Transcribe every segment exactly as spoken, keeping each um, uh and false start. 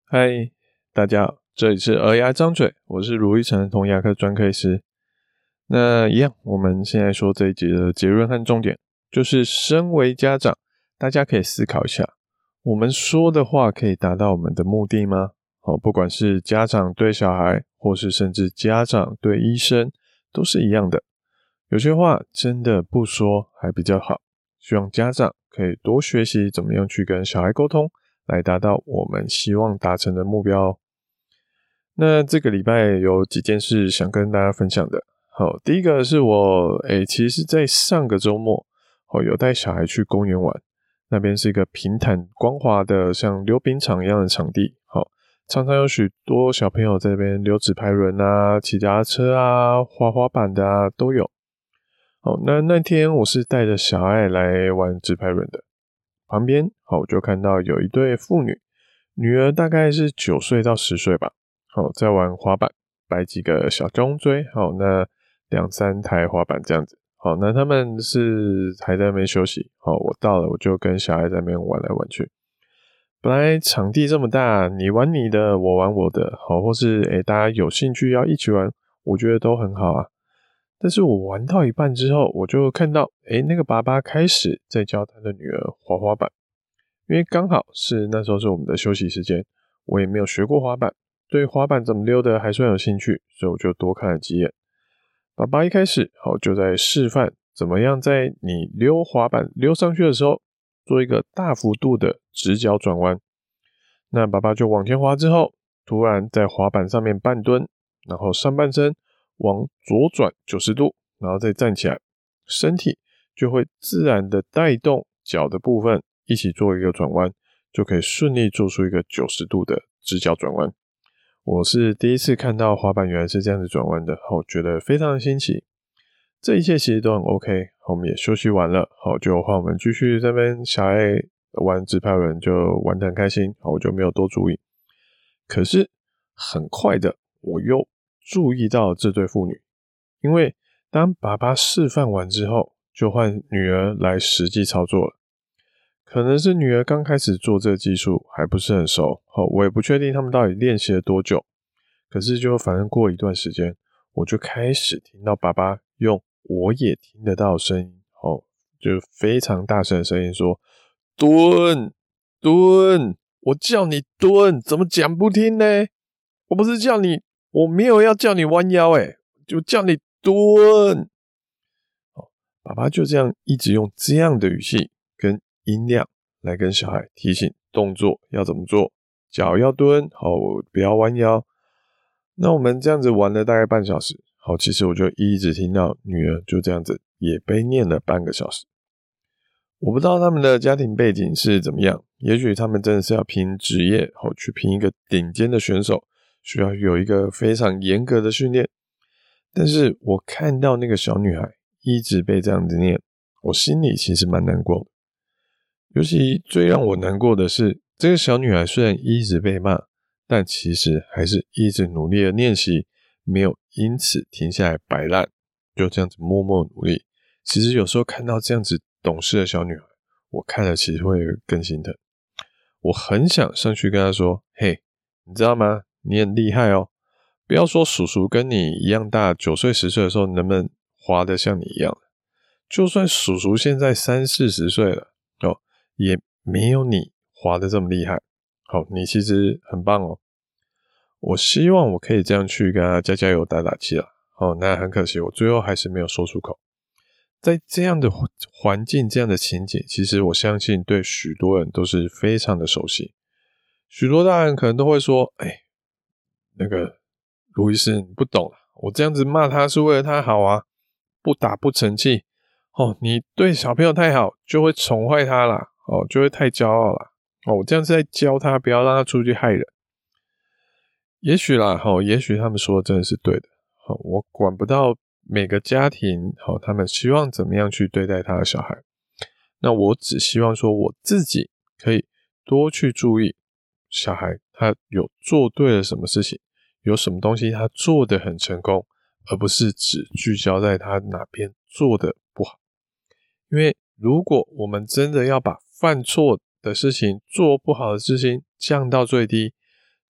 嗨，大家好，这里是儿牙张嘴，我是卢玉成童牙科专科医师。那一样，我们现在说这一集的结论和重点，就是身为家长，大家可以思考一下，我们说的话可以达到我们的目的吗？哦，不管是家长对小孩，或是甚至家长对医生，都是一样的。有些话真的不说还比较好，希望家长可以多学习怎么样去跟小孩沟通，来达到我们希望达成的目标哦。那这个礼拜有几件事想跟大家分享的。好，第一个是我诶，其实是在上个周末，哦，有带小孩去公园玩。那边是一个平坦光滑的像溜冰场一样的场地，好，常常有许多小朋友在那边溜直排轮啊、骑脚踏车啊、滑滑板的啊都有。好，那那天我是带着小爱来玩直排轮的，旁边好我就看到有一对父女，女儿大概是九岁到十岁吧，好在玩滑板，摆几个小中锥，好那两三台滑板这样子，好那他们是还在那边休息，好我到了我就跟小孩在那边玩来玩去。本来场地这么大，你玩你的，我玩我的，好或是诶大家有兴趣要一起玩，我觉得都很好啊。但是我玩到一半之后，我就看到，诶，那个爸爸开始在教他的女儿滑滑板，因为刚好是那时候是我们的休息时间，我也没有学过滑板，对滑板怎么溜的还算有兴趣，所以我就多看了几眼。爸爸一开始好就在示范怎么样在你溜滑板溜上去的时候，做一个大幅度的直角转弯。那爸爸就往前滑之后，突然在滑板上面半蹲，然后上半身往左转九十度，然后再站起来，身体就会自然的带动脚的部分一起做一个转弯，就可以顺利做出一个九十度的直角转弯。我是第一次看到滑板原来是这样子转弯的，我觉得非常的新奇。这一切其实都很 OK， 我们也休息完了，好就换我们继续在那边小爱玩直排轮，就玩得很开心，好我就没有多注意。可是很快的我又注意到这对父女，因为当爸爸示范完之后，就换女儿来实际操作了。可能是女儿刚开始做这个技术还不是很熟，我也不确定他们到底练习了多久。可是就反正过一段时间，我就开始听到爸爸用我也听得到的声音，就非常大声的声音说：蹲蹲，我叫你蹲，怎么讲不听呢？我不是叫你，我没有要叫你弯腰诶，就叫你蹲。爸爸就这样一直用这样的语气跟音量来跟小孩提醒动作要怎么做，脚要蹲，好，不要弯腰。那我们这样子玩了大概半小时，好，其实我就一直听到女儿就这样子也被念了半个小时。我不知道他们的家庭背景是怎么样，也许他们真的是要拼职业，好去拼一个顶尖的选手，需要有一个非常严格的训练。但是我看到那个小女孩一直被这样子念，我心里其实蛮难过的。尤其最让我难过的是，这个小女孩虽然一直被骂，但其实还是一直努力的练习，没有因此停下来摆烂，就这样子默默努力。其实有时候看到这样子懂事的小女孩，我看了其实会更心疼。我很想上去跟她说，嘿，你知道吗？你很厉害哦，不要说叔叔跟你一样大，九岁十岁的时候能不能滑得像你一样，就算叔叔现在三四十岁了哦，也没有你滑得这么厉害。好，你其实很棒哦。我希望我可以这样去跟他加加油打打气啦。哦，那很可惜，我最后还是没有说出口。在这样的环境、这样的情景，其实我相信对许多人都是非常的熟悉。许多大人可能都会说：“哎，那个卢医师，你不懂啊，我这样子骂他是为了他好啊，不打不成器。哦，你对小朋友太好，就会宠坏他啦，哦，就会太骄傲啦。哦，我这样是在教他，不要让他出去害人。”也许啦，齁，也许他们说的真的是对的。齁，我管不到每个家庭，齁，他们希望怎么样去对待他的小孩。那我只希望说我自己可以多去注意小孩他有做对了什么事情，有什么东西他做得很成功，而不是只聚焦在他哪边做得不好。因为如果我们真的要把犯错的事情、做不好的事情降到最低，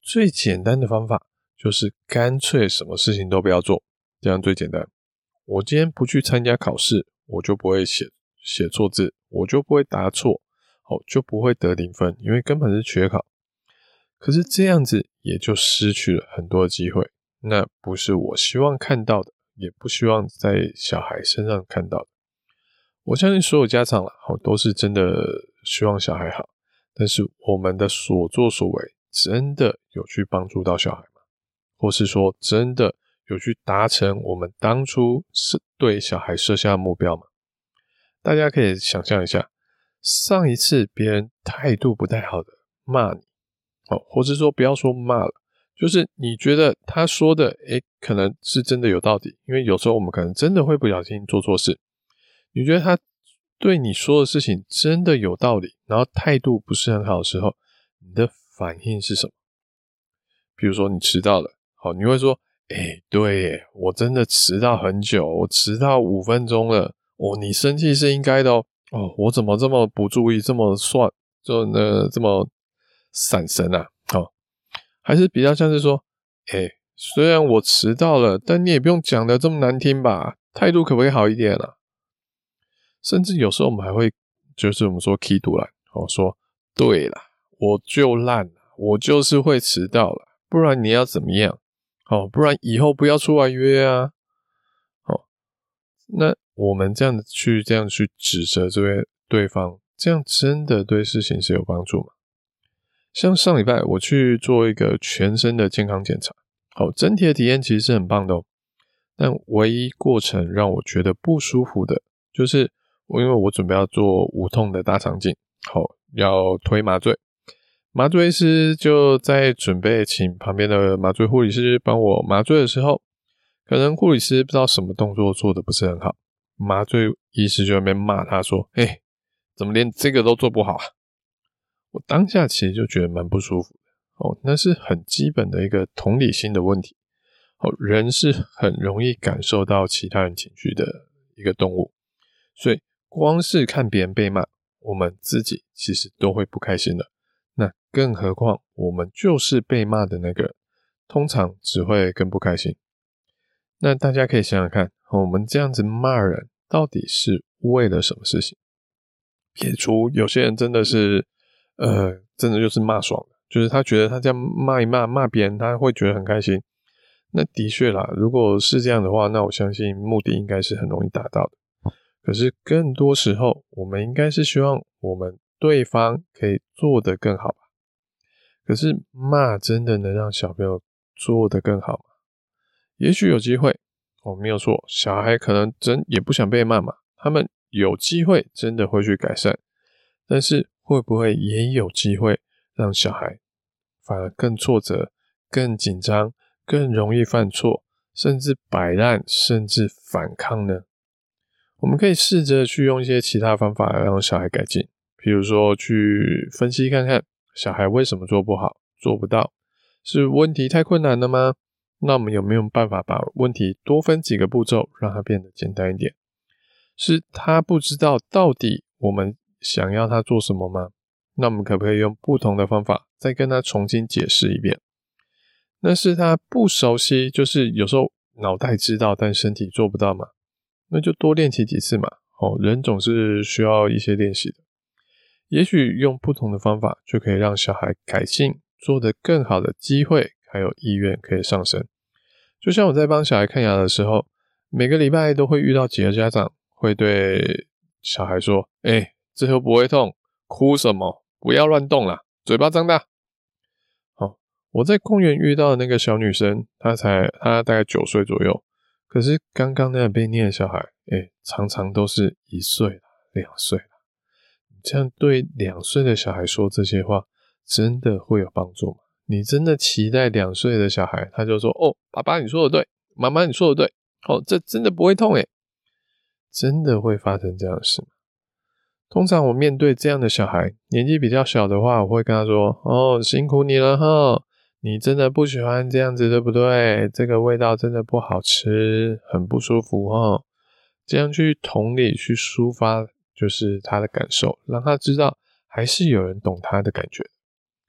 最简单的方法就是干脆什么事情都不要做，这样最简单。我今天不去参加考试，我就不会写写错字，我就不会答错，哦，就不会得零分，因为根本是缺考。可是这样子也就失去了很多的机会，那不是我希望看到的，也不希望在小孩身上看到的。我相信所有家长啦，都是真的希望小孩好，但是我们的所作所为真的有去帮助到小孩吗？或是说真的有去达成我们当初是对小孩设下的目标吗？大家可以想象一下，上一次别人态度不太好的骂你，哦，或是说不要说骂了，就是你觉得他说的诶可能是真的有道理，因为有时候我们可能真的会不小心做错事，你觉得他对你说的事情真的有道理，然后态度不是很好的时候，你的反应是什么？比如说你迟到了，好，你会说诶对耶，我真的迟到很久，我迟到五分钟了，哦，你生气是应该的哦，哦，我怎么这么不注意，这么算，就呢这么闪神啊，哦，还是比较像是说，诶虽然我迟到了，但你也不用讲得这么难听吧，态度可不可以好一点啊？甚至有时候我们还会就是我们说起赌烂，哦，说对啦，我就烂了，我就是会迟到了，不然你要怎么样？哦，不然以后不要出来约啊。哦，那我们这样去这样去指责这位对方，这样真的对事情是有帮助吗？像上礼拜我去做一个全身的健康检查，好，整体的体验其实是很棒的哦，但唯一过程让我觉得不舒服的就是因为我准备要做无痛的大肠镜，好，要推麻醉，麻醉师就在准备请旁边的麻醉护理师帮我麻醉的时候，可能护理师不知道什么动作做得不是很好，麻醉医师就在那边骂他说，诶怎么连这个都做不好啊？我当下其实就觉得蛮不舒服的，哦，那是很基本的一个同理心的问题，哦，人是很容易感受到其他人情绪的一个动物，所以光是看别人被骂，我们自己其实都会不开心的，那更何况我们就是被骂的那个人，通常只会更不开心。那大家可以想想看，我们这样子骂人到底是为了什么事情？撇除有些人真的是呃，真的就是骂爽了，就是他觉得他这样骂一骂骂别人他会觉得很开心，那的确啦，如果是这样的话，那我相信目的应该是很容易达到的。可是更多时候我们应该是希望我们对方可以做得更好吧。可是骂真的能让小朋友做得更好吗？也许有机会，哦，没有错，小孩可能真也不想被骂嘛，他们有机会真的会去改善，但是会不会也有机会让小孩反而更挫折、更紧张、更容易犯错，甚至摆烂，甚至反抗呢？我们可以试着去用一些其他方法来让小孩改进，比如说去分析看看小孩为什么做不好、做不到，是问题太困难了吗？那我们有没有办法把问题多分几个步骤，让它变得简单一点？是他不知道到底我们想要他做什么吗？那我们可不可以用不同的方法再跟他重新解释一遍？那是他不熟悉，就是有时候脑袋知道但身体做不到嘛，那就多练习几次嘛，哦，人总是需要一些练习的。也许用不同的方法就可以让小孩改进，做得更好的机会还有意愿可以上升。就像我在帮小孩看牙的时候，每个礼拜都会遇到几个家长会对小孩说，诶这又不会痛，哭什么？不要乱动啦，嘴巴张大。好，我在公园遇到的那个小女生，她才她大概九岁左右，可是刚刚那个被念的小孩，诶常常都是一岁了，两岁了。这样对两岁的小孩说这些话，真的会有帮助吗？你真的期待两岁的小孩他就说，哦，爸爸你说的对，妈妈你说的对，哦，这真的不会痛耶？真的会发生这样的事吗？通常我面对这样的小孩，年纪比较小的话，我会跟他说，哦，辛苦你了齁，你真的不喜欢这样子对不对？这个味道真的不好吃，很不舒服齁。这样去同理去抒发就是他的感受，让他知道还是有人懂他的感觉。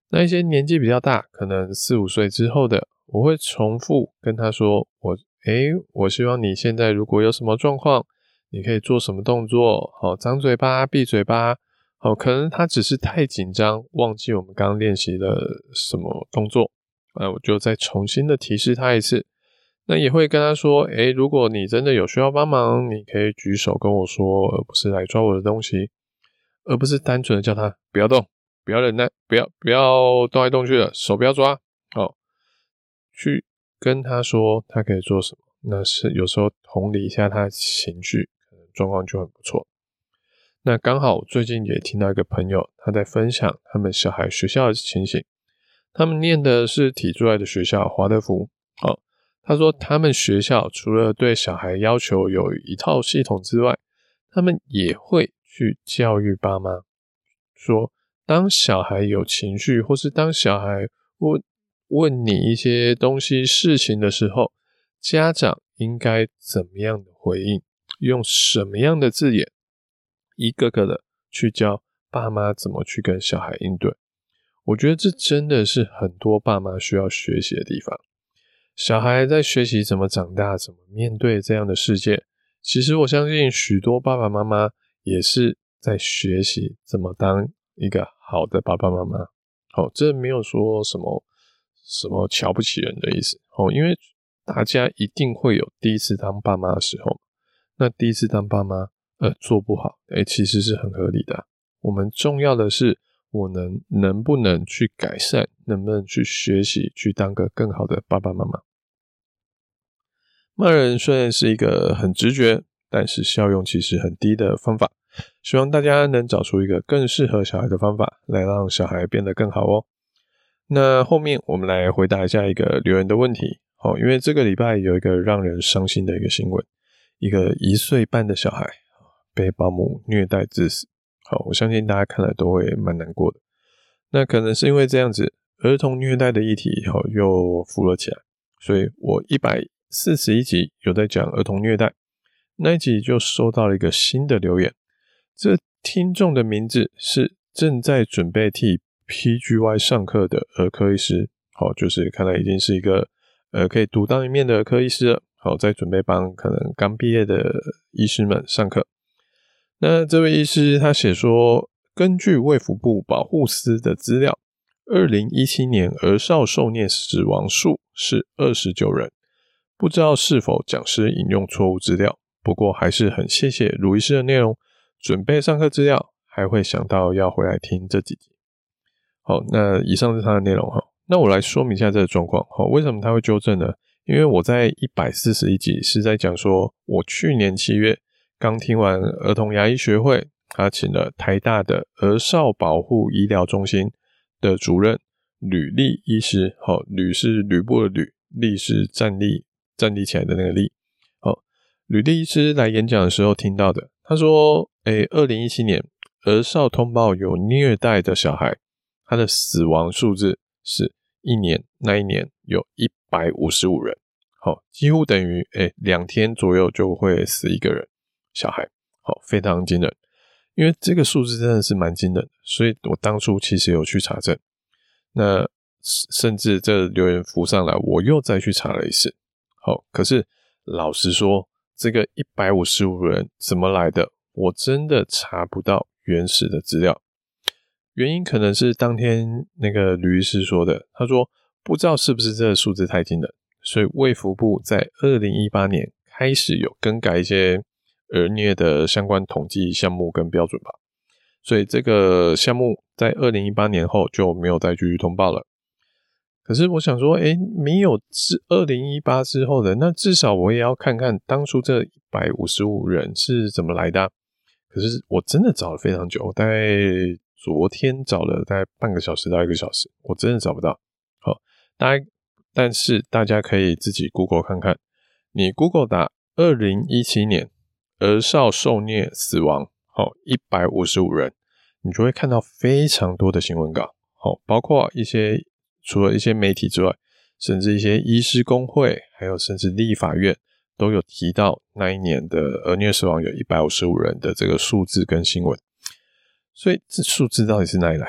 那一些年纪比较大，可能四五岁之后的，我会重复跟他说，我诶，我希望你现在如果有什么状况，你可以做什么动作，好，张嘴巴，闭嘴巴，好，可能他只是太紧张，忘记我们刚刚练习了什么动作，那我就再重新的提示他一次。那也会跟他说，诶，如果你真的有需要帮忙，你可以举手跟我说，而不是来抓我的东西，而不是单纯的叫他不要动，不要忍耐，不要不要动来动去的，手不要抓，好，去跟他说他可以做什么。那是有时候同理一下他的情绪，可能状况就很不错。那刚好我最近也听到一个朋友，他在分享他们小孩学校的情形。他们念的是体制外的学校，华德福。好，他说他们学校除了对小孩要求有一套系统之外，他们也会去教育爸妈，说当小孩有情绪，或是当小孩问问你一些东西事情的时候，家长应该怎么样的回应，用什么样的字眼，一个个的去教爸妈怎么去跟小孩应对。我觉得这真的是很多爸妈需要学习的地方。小孩在学习怎么长大，怎么面对这样的世界，其实我相信许多爸爸妈妈也是在学习怎么当一个好的爸爸妈妈。好，这没有说什么什么瞧不起人的意思。好，因为大家一定会有第一次当爸妈的时候，那第一次当爸妈呃做不好，诶其实是很合理的。我们重要的是我能能不能去改善，能不能去学习，去当个更好的爸爸妈妈。骂人虽然是一个很直觉，但是效用其实很低的方法，希望大家能找出一个更适合小孩的方法，来让小孩变得更好哦。那后面我们来回答一下一个留言的问题。好，因为这个礼拜有一个让人伤心的一个新闻，一个一岁半的小孩被保姆虐待致死。好，我相信大家看了都会蛮难过的。那可能是因为这样子，儿童虐待的议题好又浮了起来，所以我一百四十一集有在讲儿童虐待，那一集就收到了一个新的留言。这听众的名字是正在准备替 P G Y 上课的儿科医师，好，就是看来已经是一个呃可以独当一面的儿科医师了，好，在准备帮可能刚毕业的医师们上课。那这位医师他写说，根据卫福部保护司的资料，二零一七年儿少受虐死亡数是二十九人，不知道是否讲师引用错误资料，不过还是很谢谢卢医师的内容，准备上课资料，还会想到要回来听这几集。好，那以上是他的内容哈。那我来说明一下这个状况。好，为什么他会纠正呢？因为我在一百四十一集是在讲说，我去年七月刚听完儿童牙医学会，他请了台大的儿少保护医疗中心的主任吕立医师。好，吕是吕布的吕，立是站立站立起来的那个立。好，吕立医师来演讲的时候听到的，他说诶二零一七年儿少通报有虐待的小孩，他的死亡数字是一年那一年有一百五十五人，好，几乎等于诶两天左右就会死一个人小孩，好，非常惊人。因为这个数字真的是蛮惊人的，所以我当初其实有去查证，那甚至这留言浮上来，我又再去查了一次。好，可是老实说，这个一百五十五人怎么来的，我真的查不到原始的资料。原因可能是当天那个吕医师说的，他说不知道是不是这个数字太惊人，所以卫福部在二零一八年开始有更改一些儿虐的相关统计项目跟标准吧，所以这个项目在二零一八年后就没有再继续通报了。可是我想说，诶，没有是二零一八之后的，那至少我也要看看当初这一百五十五人是怎么来的啊。可是我真的找了非常久，我大概昨天找了大概半个小时到一个小时，我真的找不到。好，大家但是大家可以自己 Google 看看，你 Google 打二零一七年儿少受虐死亡，好，一百五十五人，你就会看到非常多的新闻稿，好，包括一些除了一些媒体之外，甚至一些医师公会，还有甚至立法院都有提到那一年的儿虐死亡有一百五十五人的这个数字跟新闻。所以这数字到底是哪里来的？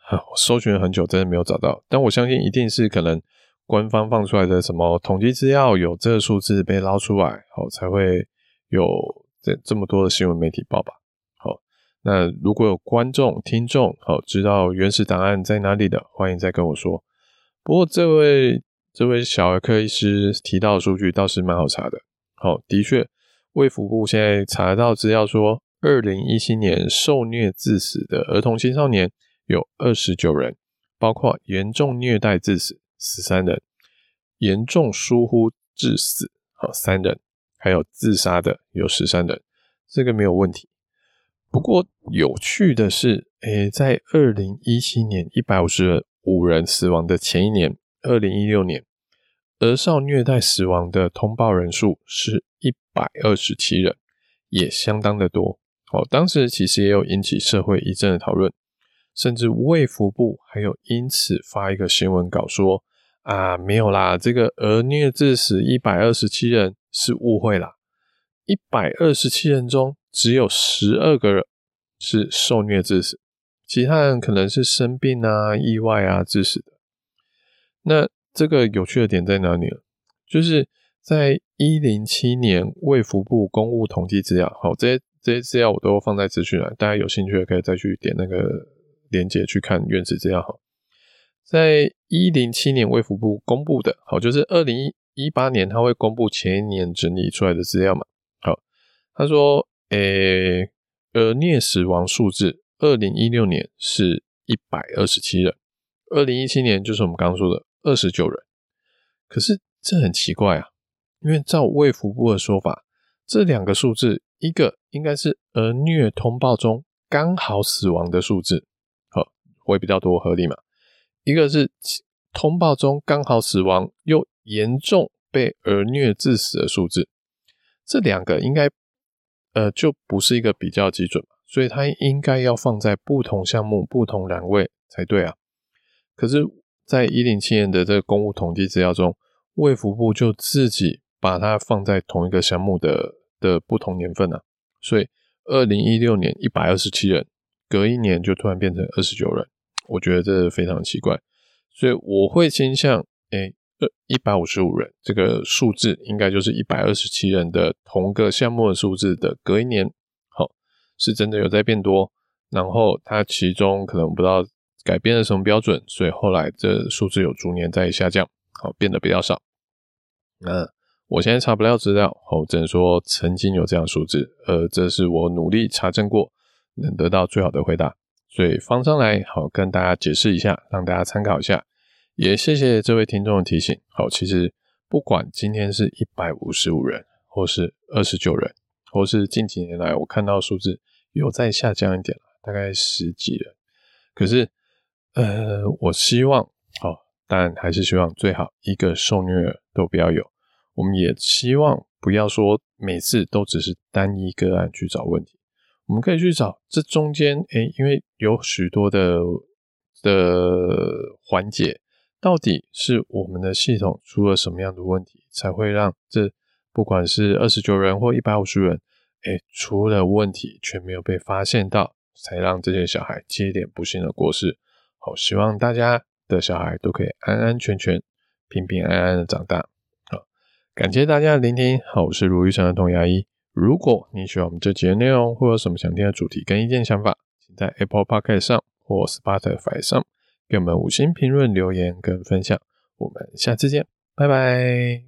我搜寻了很久真的没有找到，但我相信一定是可能官方放出来的什么统计资料有这个数字被捞出来，好才会有这这么多的新闻媒体报吧。好，那如果有观众听众好知道原始档案在哪里的，欢迎再跟我说。不过这位这位小儿科医师提到的数据倒是蛮好查的。好，的确卫福部现在查得到资料说二零一七年受虐致死的儿童青少年有二十九人，包括严重虐待致死十三人，严重疏忽致死好三人，还有自杀的有十三人，这个没有问题。不过有趣的是诶在二零一七年一百五十五人死亡的前一年二零一六年儿少虐待死亡的通报人数是一百二十七人，也相当的多。哦，当时其实也有引起社会一阵的讨论，甚至卫福部还有因此发一个新闻稿说啊，没有啦，这个儿虐致死一百二十七人是误会啦，一百二十七人中只有十二个人是受虐致死，其他人可能是生病啊、意外啊致死的。那这个有趣的点在哪里呢？就是在一零七年卫福部公务统计资料，好，这些这些资料我都放在资讯栏，大家有兴趣的可以再去点那个连结去看原始资料。好，在一零七年卫福部公布的，好，就是二零一八年他会公布前一年整理出来的资料嘛。好，他说诶儿虐死亡数字二零一六年是一百二十七人，二零一七年就是我们刚刚说的二十九人。可是这很奇怪啊，因为照卫福部的说法，这两个数字一个应该是儿虐通报中刚好死亡的数字，好，会比较多合理嘛。一个是通报中刚好死亡又严重被儿虐致死的数字，这两个应该呃就不是一个比较基准嘛，所以它应该要放在不同项目不同栏位才对啊。可是在一零七年的这个公务统计资料中，卫福部就自己把它放在同一个项目的的不同年份啊，所以二零一六年一百二十七人，隔一年就突然变成二十九人，我觉得这非常奇怪。所以我会倾向诶一百五十五人这个数字应该就是一百二十七人的同个项目的数字的隔一年好是真的有在变多，然后它其中可能不知道改变了什么标准，所以后来这数字有逐年在下降，好变得比较少。那我现在查不到资料，我只能说曾经有这样的数字，呃，这是我努力查证过能得到最好的回答，所以放上来好跟大家解释一下，让大家参考一下。也谢谢这位听众的提醒。好，其实不管今天是一百五十五人或是二十九人，或是近几年来我看到数字有在下降一点，大概十几人，可是呃，我希望好，但还是希望最好一个受虐儿都不要有。我们也希望不要说每次都只是单一个案去找问题，我们可以去找这中间诶因为有许多的的环节，到底是我们的系统出了什么样的问题，才会让这不管是二十九人或一百五十人诶出了问题却没有被发现到，才让这些小孩接连不幸的过世。好，希望大家的小孩都可以安安全全平平安安的长大。好，感谢大家的聆听。好，我是如玉成的童牙医。如果你喜欢我们这集的内容，或有什么想听的主题跟意见想法，请在 Apple Podcast 上或 Spotify 上给我们五星评论留言跟分享。我们下次见，拜拜。